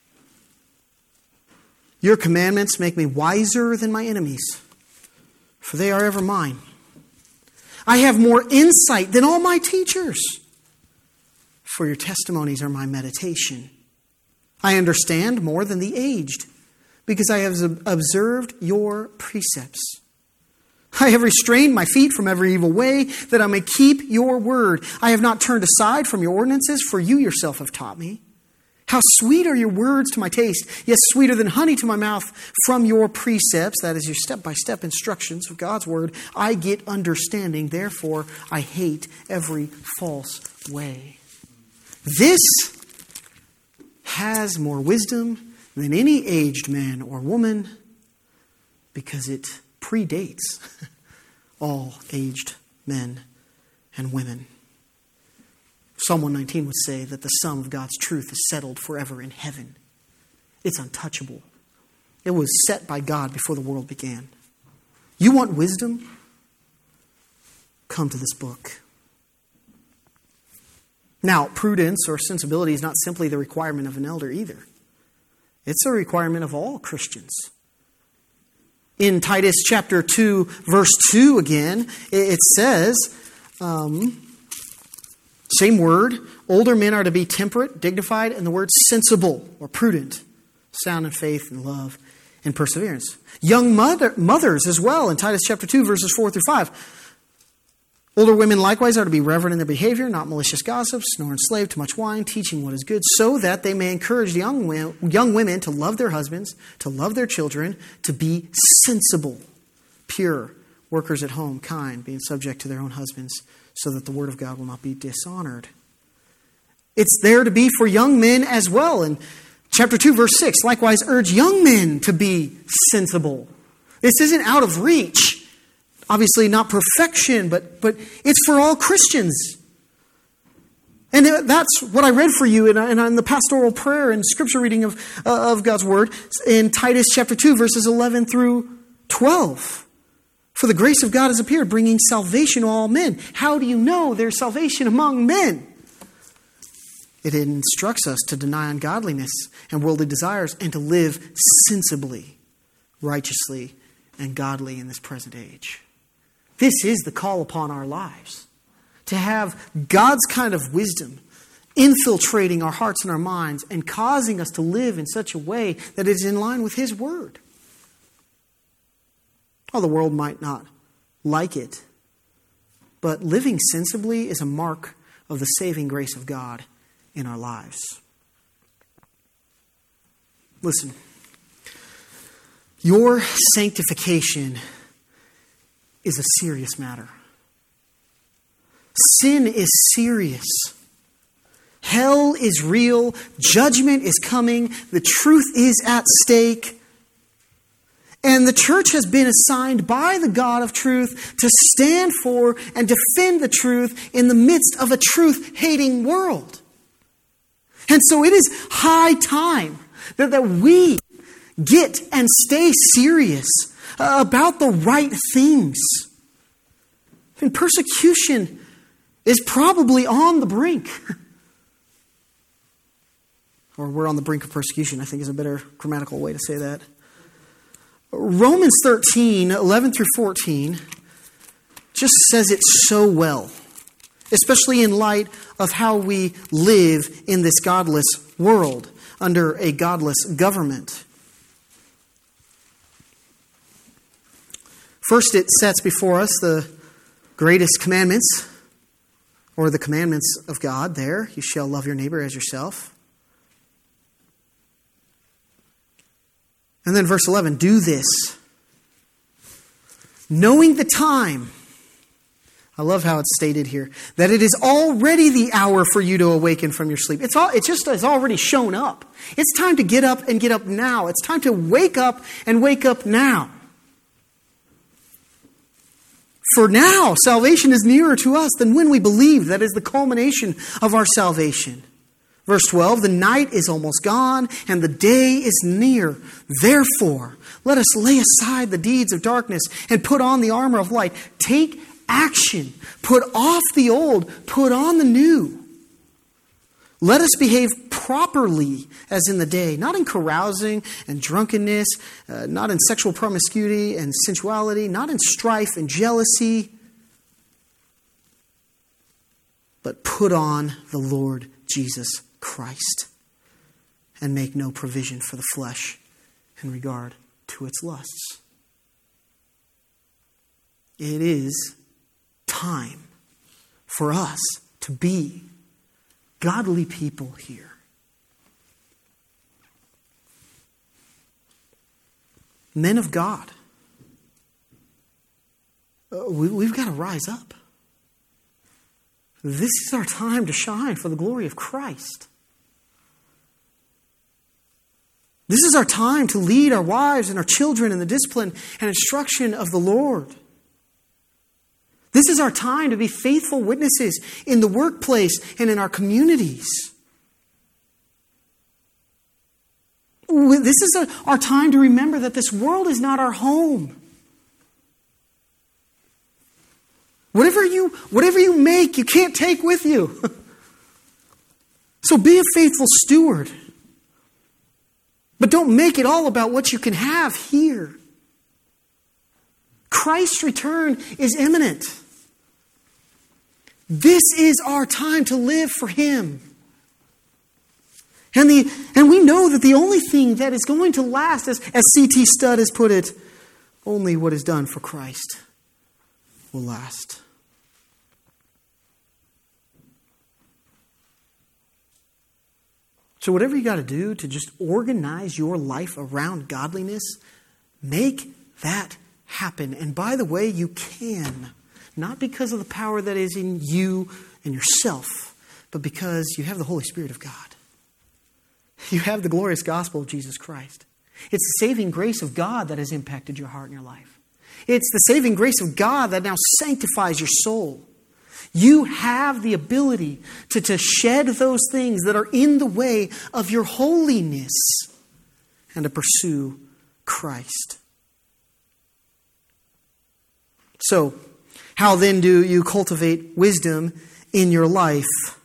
"Your commandments make me wiser than my enemies, for they are ever mine. I have more insight than all my teachers, for your testimonies are my meditation. I understand more than the aged, because I have observed your precepts. I have restrained my feet from every evil way, that I may keep your word. I have not turned aside from your ordinances, for you yourself have taught me. How sweet are your words to my taste, yes, sweeter than honey to my mouth. From your precepts," that is your step-by-step instructions of God's word, "I get understanding. Therefore, I hate every false way." This has more wisdom than any aged man or woman, because it predates all aged men and women. Psalm 119 would say that the sum of God's truth is settled forever in heaven. It's untouchable. It was set by God before the world began. You want wisdom? Come to this book. Now, prudence or sensibility is not simply the requirement of an elder either. It's a requirement of all Christians. In Titus chapter 2, verse 2 again, it says, same word, older men are to be temperate, dignified, and the word sensible or prudent, sound in faith and love and perseverance. Young mothers as well in Titus chapter 2, verses 4 through 5. Older women likewise are to be reverent in their behavior, not malicious gossips, nor enslaved to much wine, teaching what is good, so that they may encourage the young women to love their husbands, to love their children, to be sensible, pure, workers at home, kind, being subject to their own husbands, so that the word of God will not be dishonored. It's there to be for young men as well. In chapter 2, verse 6, likewise urge young men to be sensible. This isn't out of reach. Obviously not perfection, but it's for all Christians. And that's what I read for you in the pastoral prayer and scripture reading of God's Word in Titus chapter 2, verses 11 through 12. For the grace of God has appeared, bringing salvation to all men. How do you know there's salvation among men? It instructs us to deny ungodliness and worldly desires and to live sensibly, righteously, and godly in this present age. This is the call upon our lives, to have God's kind of wisdom infiltrating our hearts and our minds and causing us to live in such a way that it is in line with His Word. Well, the world might not like it, but living sensibly is a mark of the saving grace of God in our lives. Listen, your sanctification is a serious matter. Sin is serious. Hell is real. Judgment is coming. The truth is at stake. And the church has been assigned by the God of truth to stand for and defend the truth in the midst of a truth-hating world. And so it is high time that we get and stay serious about the right things. And persecution is probably on the brink. Or we're on the brink of persecution, I think is a better grammatical way to say that. Romans 13, 11 through 14 just says it so well, especially in light of how we live in this godless world under a godless government. First, it sets before us the greatest commandments, or the commandments of God there. You shall love your neighbor as yourself. And then verse 11, do this, knowing the time. I love how it's stated here, that it is already the hour for you to awaken from your sleep. It's already shown up. It's time to get up and get up now. It's time to wake up and wake up now. For now, salvation is nearer to us than when we believe. That is the culmination of our salvation. Verse 12, the night is almost gone and the day is near. Therefore, let us lay aside the deeds of darkness and put on the armor of light. Take action. Put off the old. Put on the new. Let us behave properly as in the day, not in carousing and drunkenness, not in sexual promiscuity and sensuality, not in strife and jealousy, but put on the Lord Jesus Christ and make no provision for the flesh in regard to its lusts. It is time for us to be godly people here. Men of God, we've got to rise up. This is our time to shine for the glory of Christ. This is our time to lead our wives and our children in the discipline and instruction of the Lord. This is our time to be faithful witnesses in the workplace and in our communities. This is our time to remember that this world is not our home. Whatever you make, you can't take with you. So be a faithful steward. But don't make it all about what you can have here. Christ's return is imminent. This is our time to live for Him. And we know that the only thing that is going to last, as C.T. Studd has put it, only what is done for Christ will last. So whatever you got to do to just organize your life around godliness, make that happen. And by the way, you can. Not because of the power that is in you and yourself, but because you have the Holy Spirit of God. You have the glorious gospel of Jesus Christ. It's the saving grace of God that has impacted your heart and your life. It's the saving grace of God that now sanctifies your soul. You have the ability to shed those things that are in the way of your holiness and to pursue Christ. So, how then do you cultivate wisdom in your life?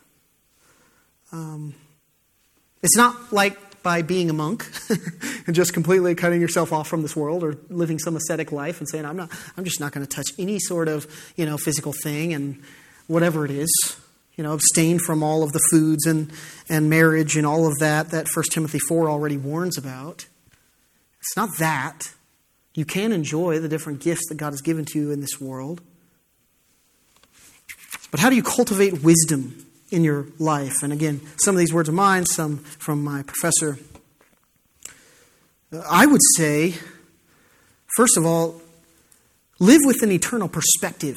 It's not like by being a monk and just completely cutting yourself off from this world or living some ascetic life and saying, I'm just not going to touch any sort of, physical thing and whatever it is. Abstain from all of the foods and marriage and all of that 1 Timothy 4 already warns about. It's not that. You can enjoy the different gifts that God has given to you in this world. But how do you cultivate wisdom in your life? And again, some of these words are mine, some from my professor. I would say, first of all, live with an eternal perspective.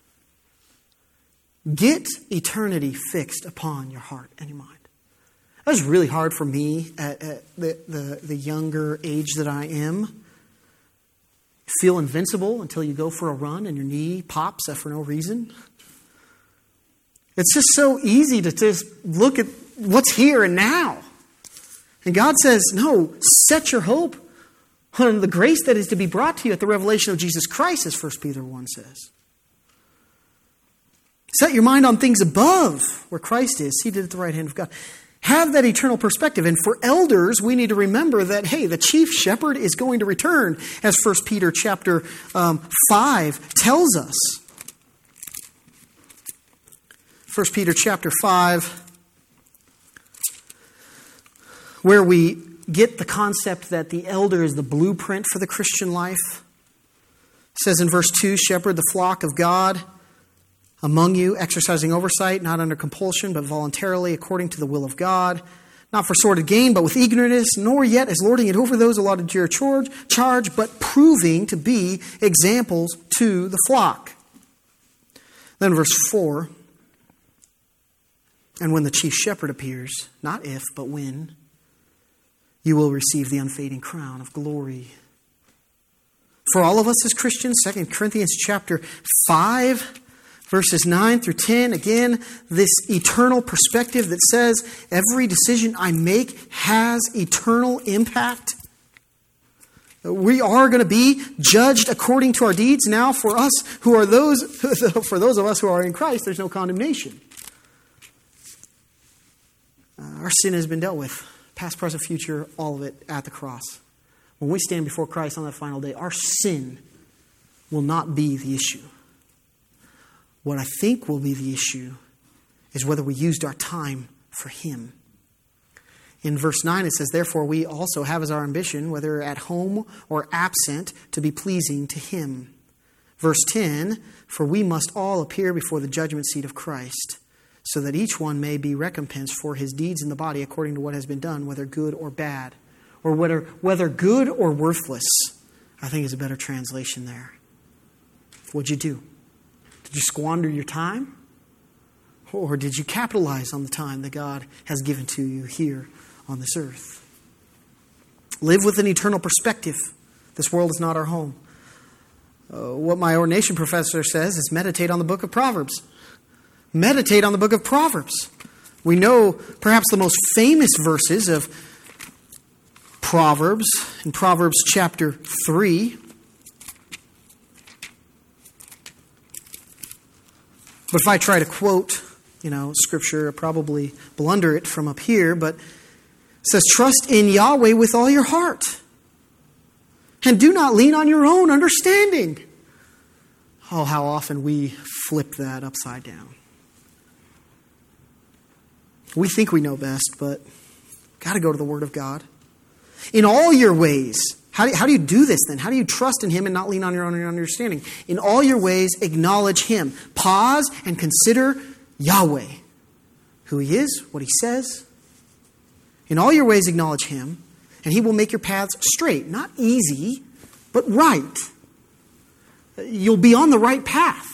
Get eternity fixed upon your heart and your mind. That was really hard for me at the younger age that I am. Feel invincible until you go for a run and your knee pops for no reason. It's just so easy to just look at what's here and now. And God says, no, set your hope on the grace that is to be brought to you at the revelation of Jesus Christ, as 1 Peter 1 says. Set your mind on things above, where Christ is, seated at the right hand of God. Have that eternal perspective. And for elders, we need to remember that, hey, the chief shepherd is going to return, as 1 Peter chapter 5 tells us. 1 Peter chapter 5, where we get the concept that the elder is the blueprint for the Christian life. It says in verse 2, shepherd the flock of God among you, exercising oversight, not under compulsion, but voluntarily, according to the will of God, not for sordid gain, but with eagerness, nor yet as lording it over those allotted to your charge, but proving to be examples to the flock. Then verse 4, and when the chief shepherd appears, not if, but when, you will receive the unfading crown of glory. For all of us as Christians, 2 Corinthians chapter 5, verses 9 through 10, again, this eternal perspective that says every decision I make has eternal impact. We are going to be judged according to our deeds. Now, for us who are for those of us who are in Christ, there's no condemnation. Our sin has been dealt with, past, present, future, all of it at the cross. When we stand before Christ on that final day, our sin will not be the issue. What I think will be the issue is whether we used our time for Him. In verse 9 it says, therefore we also have as our ambition, whether at home or absent, to be pleasing to Him. Verse 10, for we must all appear before the judgment seat of Christ, so that each one may be recompensed for his deeds in the body according to what has been done, whether good or bad, or whether good or worthless, I think is a better translation there. What'd you do? Did you squander your time? Or did you capitalize on the time that God has given to you here on this earth? Live with an eternal perspective. This world is not our home. What my ordination professor says is meditate on the book of Proverbs. Meditate on the book of Proverbs. We know perhaps the most famous verses of Proverbs in Proverbs chapter 3. But if I try to quote, Scripture, I'll probably blunder it from up here, but it says, trust in Yahweh with all your heart, and do not lean on your own understanding. Oh, how often we flip that upside down. We think we know best, but got to go to the Word of God. In all your ways, how do you do this then? How do you trust in Him and not lean on your own understanding? In all your ways, acknowledge Him. Pause and consider Yahweh, who He is, what He says. In all your ways, acknowledge Him, and He will make your paths straight. Not easy, but right. You'll be on the right path.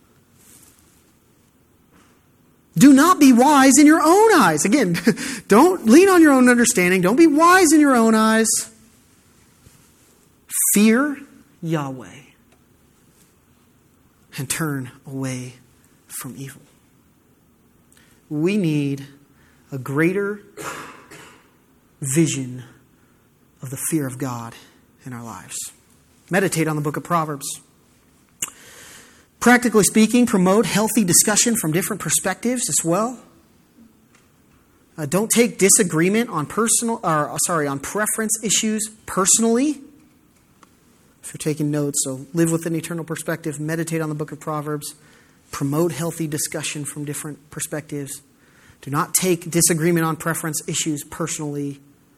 Do not be wise in your own eyes. Again, don't lean on your own understanding. Don't be wise in your own eyes. Fear Yahweh and turn away from evil. We need a greater vision of the fear of God in our lives. Meditate on the book of Proverbs. Practically speaking, promote healthy discussion from different perspectives as well. Don't take disagreement on preference issues personally. If you're taking notes, so live with an eternal perspective, meditate on the book of Proverbs, promote healthy discussion from different perspectives. Do not take disagreement on preference issues personally.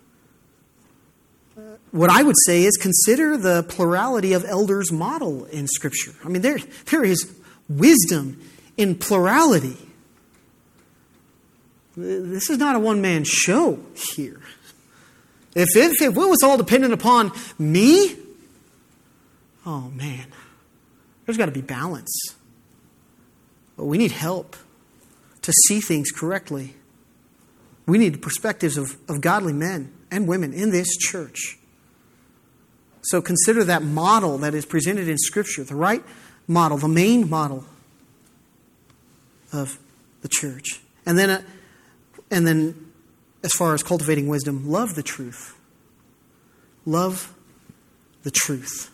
What I would say is consider the plurality of elders model in Scripture. I mean, there is wisdom in plurality. This is not a one-man show here. If it was all dependent upon me, oh man, there's got to be balance. But we need help to see things correctly. We need the perspectives of godly men and women in this church. So consider that model that is presented in Scripture, the right model, the main model of the church. And then, as far as cultivating wisdom, love the truth. Love the truth.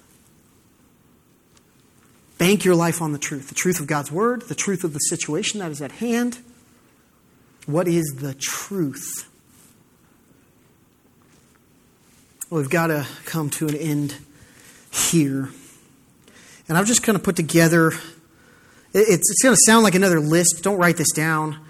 Bank your life on the truth of God's Word, the truth of the situation that is at hand. What is the truth? Well, we've got to come to an end here. And I've just kind of put together, it's going to sound like another list. Don't write this down.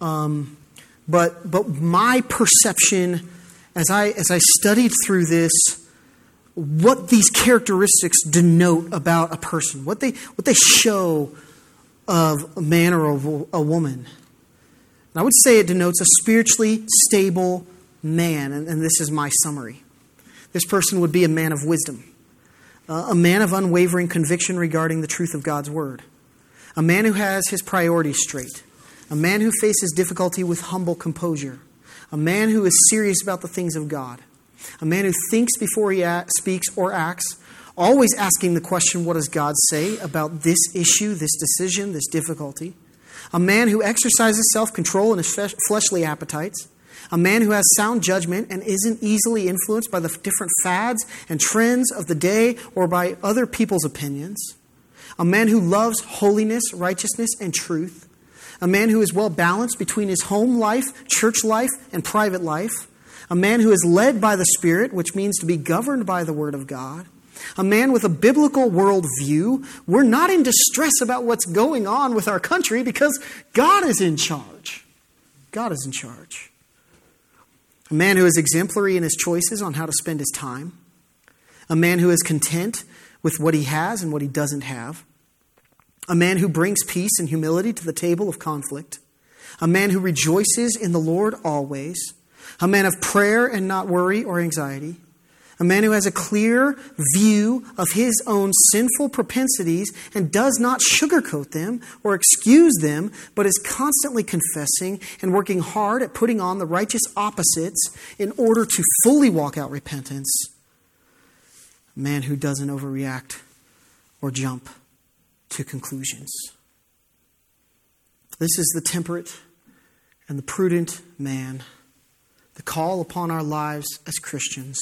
But my perception as I studied through this, what these characteristics denote about a person, what they show of a man or a woman. And I would say it denotes a spiritually stable man, and this is my summary. This person would be a man of wisdom, a man of unwavering conviction regarding the truth of God's Word, a man who has his priorities straight, a man who faces difficulty with humble composure, a man who is serious about the things of God, a man who thinks before he speaks or acts, always asking the question, what does God say about this issue, this decision, this difficulty? A man who exercises self-control in his fleshly appetites, a man who has sound judgment and isn't easily influenced by the different fads and trends of the day or by other people's opinions. A man who loves holiness, righteousness, and truth. A man who is well balanced between his home life, church life, and private life. A man who is led by the Spirit, which means to be governed by the Word of God. A man with a biblical worldview. We're not in distress about what's going on with our country because God is in charge. God is in charge. A man who is exemplary in his choices on how to spend his time. A man who is content with what he has and what he doesn't have. A man who brings peace and humility to the table of conflict. A man who rejoices in the Lord always. A man of prayer and not worry or anxiety. A man who has a clear view of his own sinful propensities and does not sugarcoat them or excuse them, but is constantly confessing and working hard at putting on the righteous opposites in order to fully walk out repentance. A man who doesn't overreact or jump to conclusions. This is the temperate and the prudent man. The call upon our lives as Christians.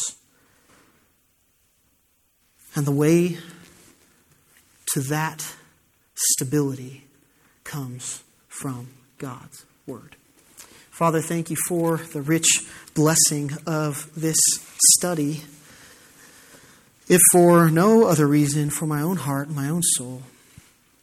And the way to that stability comes from God's Word. Father, thank you for the rich blessing of this study. If for no other reason, for my own heart, my own soul.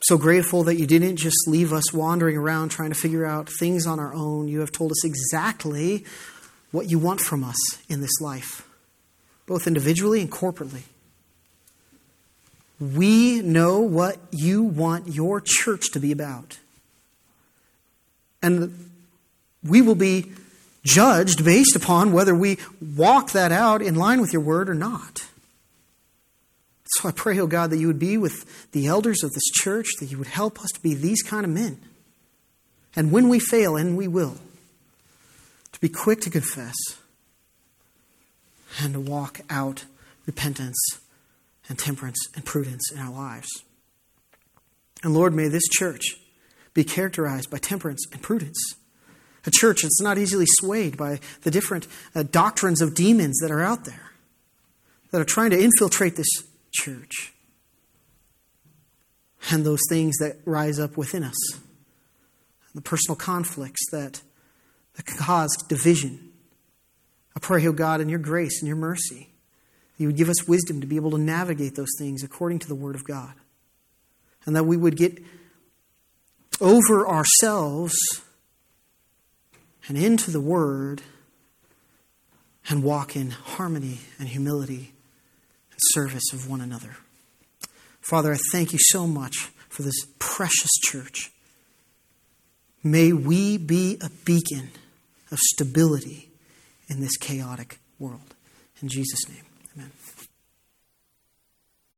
So grateful that you didn't just leave us wandering around trying to figure out things on our own. You have told us exactly what you want from us in this life, both individually and corporately. We know what you want your church to be about. And we will be judged based upon whether we walk that out in line with your word or not. So I pray, oh God, that you would be with the elders of this church, that you would help us to be these kind of men. And when we fail, and we will, to be quick to confess and to walk out repentance and temperance and prudence in our lives. And Lord, may this church be characterized by temperance and prudence. A church that's not easily swayed by the different doctrines of demons that are out there, that are trying to infiltrate this church, and those things that rise up within us, the personal conflicts that can cause division. I pray, oh God, in your grace and your mercy, you would give us wisdom to be able to navigate those things according to the Word of God, and that we would get over ourselves and into the Word and walk in harmony and humility and service of one another. Father, I thank you so much for this precious church. May we be a beacon of stability in this chaotic world. In Jesus' name.